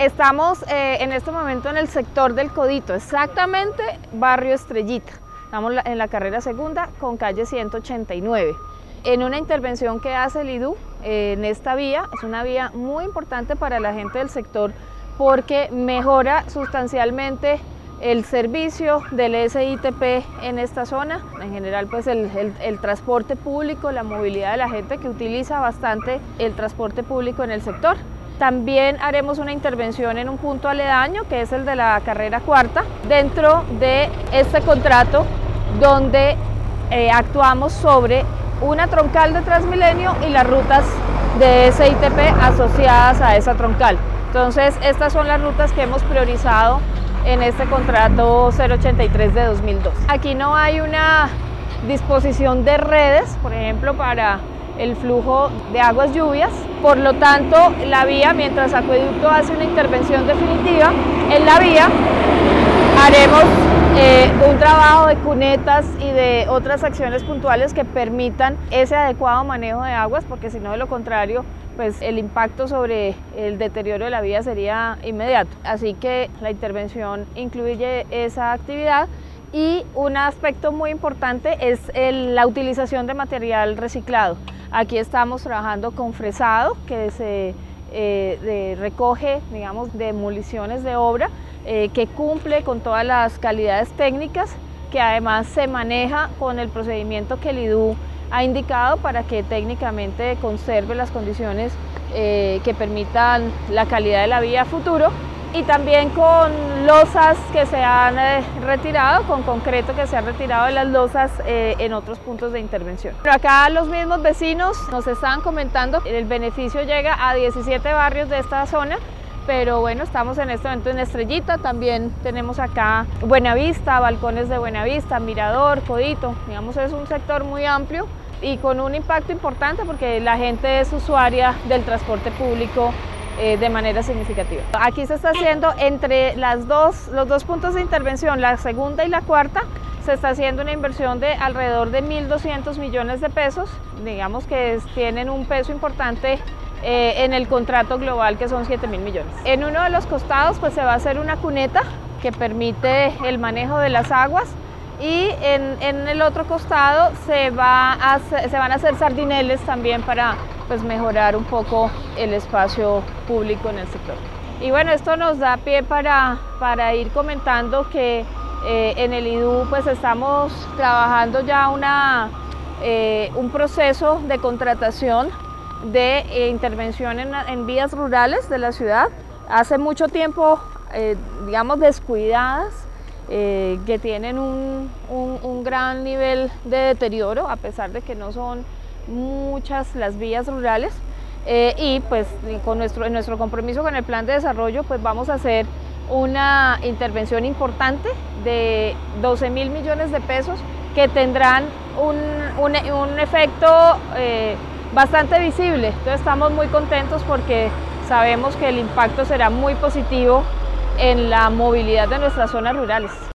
Estamos en este momento en el sector del Codito, exactamente barrio Estrellita. Estamos en la carrera segunda con calle 189. En una intervención que hace el IDU en esta vía, es una vía muy importante para la gente del sector porque mejora sustancialmente el servicio del SITP en esta zona, en general pues el transporte público, la movilidad de la gente que utiliza bastante el transporte público en el sector. También haremos una intervención en un punto aledaño que es el de la carrera cuarta, dentro de este contrato donde actuamos sobre una troncal de Transmilenio y las rutas de SITP asociadas a esa troncal. Entonces estas son las rutas que hemos priorizado en este contrato 083 de 2002. Aquí no hay una disposición de redes, por ejemplo, para el flujo de aguas lluvias, por lo tanto la vía, mientras Acueducto hace una intervención definitiva en la vía, haremos un trabajo de cunetas y de otras acciones puntuales que permitan ese adecuado manejo de aguas, porque si no, de lo contrario, pues el impacto sobre el deterioro de la vía sería inmediato. Así que la intervención incluye esa actividad y un aspecto muy importante es la utilización de material reciclado. Aquí estamos trabajando con fresado, que se recoge, digamos, demoliciones de obra, que cumple con todas las calidades técnicas, que además se maneja con el procedimiento que el IDU ha indicado para que técnicamente conserve las condiciones que permitan la calidad de la vía a futuro, y también con losas que se han retirado, con concreto que se ha retirado de las losas en otros puntos de intervención. Pero acá los mismos vecinos nos estaban comentando, el beneficio llega a 17 barrios de esta zona, pero bueno, estamos en este momento en Estrellita, también tenemos acá Buenavista, Balcones de Buenavista, Mirador, Codito, digamos es un sector muy amplio y con un impacto importante porque la gente es usuaria del transporte público de manera significativa. Aquí se está haciendo entre los dos puntos de intervención, la segunda y la cuarta, se está haciendo una inversión de alrededor de 1.200 millones de pesos, digamos que tienen un peso importante en el contrato global, que son 7.000 millones. En uno de los costados pues se va a hacer una cuneta que permite el manejo de las aguas, y en el otro costado se van a hacer sardineles también para pues mejorar un poco el espacio público en el sector. Y bueno, esto nos da pie para ir comentando que en el IDU pues estamos trabajando ya un proceso de contratación de intervención en vías rurales de la ciudad, hace mucho tiempo digamos descuidadas, que tienen un gran nivel de deterioro a pesar de que no son muchas las vías rurales, y pues con nuestro compromiso con el plan de desarrollo pues vamos a hacer una intervención importante de 12.000 millones de pesos que tendrán un efecto bastante visible. Entonces estamos muy contentos porque sabemos que el impacto será muy positivo en la movilidad de nuestras zonas rurales.